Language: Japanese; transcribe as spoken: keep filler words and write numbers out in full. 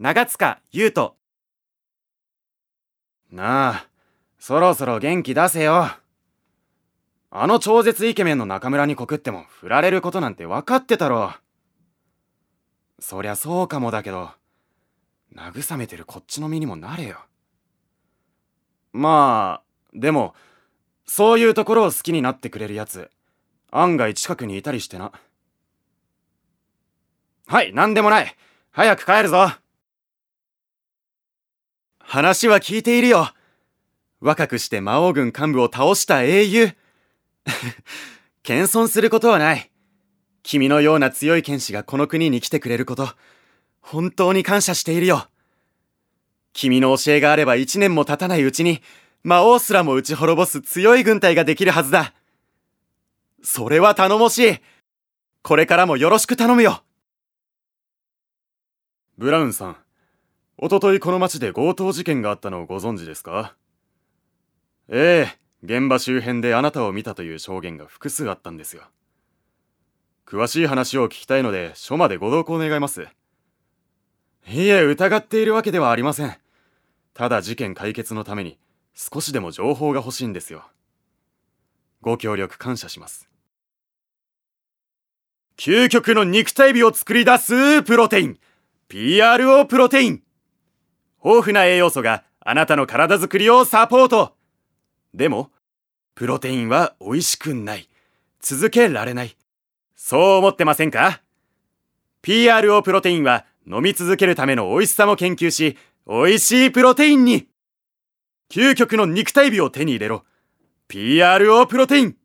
長塚優斗。なあ、そろそろ元気出せよ。あの超絶イケメンの中村に告っても振られることなんて分かってたろ。そりゃそうかもだけど、慰めてるこっちの身にもなれよ。まあ、でも、そういうところを好きになってくれるやつ、案外近くにいたりしてな。はい、なんでもない。早く帰るぞ。話は聞いているよ。若くして魔王軍幹部を倒した英雄。謙遜することはない。君のような強い剣士がこの国に来てくれること、本当に感謝しているよ。君の教えがあれば一年も経たないうちに、魔王すらも打ち滅ぼす強い軍隊ができるはずだ。それは頼もしい。これからもよろしく頼むよ。ブラウンさん、おとといこの町で強盗事件があったのをご存知ですか？ええ、現場周辺であなたを見たという証言が複数あったんですよ。詳しい話を聞きたいので署までご同行願います。いえ、疑っているわけではありません。ただ事件解決のために少しでも情報が欲しいんですよ。ご協力感謝します。究極の肉体美を作り出すプロテイン ピーアールオー プロテイン。豊富な栄養素があなたの体づくりをサポート。でもプロテインは美味しくない、続けられない、そう思ってませんか？ ピーアールオー プロテインは飲み続けるための美味しさも研究し、美味しいプロテインに。究極の肉体美を手に入れろ。 ピーアールオー プロテイン。